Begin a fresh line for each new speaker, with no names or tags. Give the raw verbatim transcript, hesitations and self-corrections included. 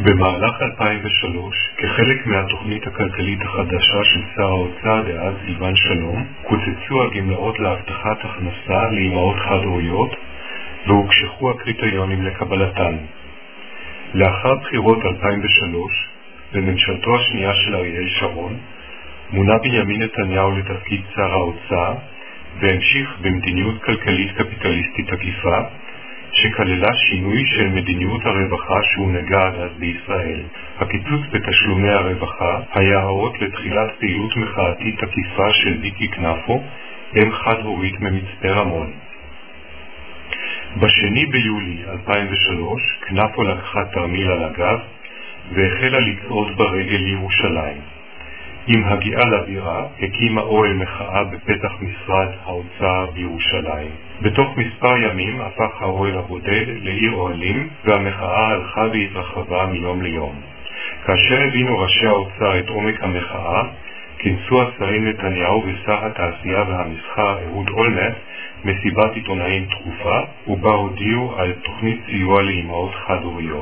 במהלך אלפיים ושלוש, כחלק מהתוכנית הכלכלית החדשה של שר האוצר דאז סילבן שלום, קוצצו הגמלאות להבטחת הכנסה לאימהות חד-הוריות והוקשחו הקריטריונים לקבלתן. לאחר בחירות אלפיים ושלוש, בממשלתו השנייה של אריאל שרון, מונה בנימין נתניהו לתפקיד שר האוצר והמשיך במדיניות כלכלית קפיטליסטית עקיפה, שכללה שינוי של מדיניות הרווחה שהונהגה עד אז בישראל. הקיצוץ בתשלומי הרווחה היה האות לתחילת פעילות מחאתית עקיפה של ויקי כנפו, אם חד-הורית ממצפה רמון. בשני ביולי אלפיים ושלוש כנפו לקחה תרמיל על הגב והחלה לצעוד ברגל לירושלים. עם הגיעה לבירה הקימה אוהל מחאה בפתח משרד האוצר בירושלים. בתוך מספר ימים הפך האוהל הבודד לעיר אוהלים, והמחאה הלכה והתרחבה מיום ליום. כאשר הבינו ראשי האוצר את עומק המחאה, כינסו השרים נתניהו ושר התעשייה והמסחר אהוד אולמרט מסיבת עיתונאים דחופה, ובה הודיעו על תוכנית סיוע לאימהות חד-הוריות.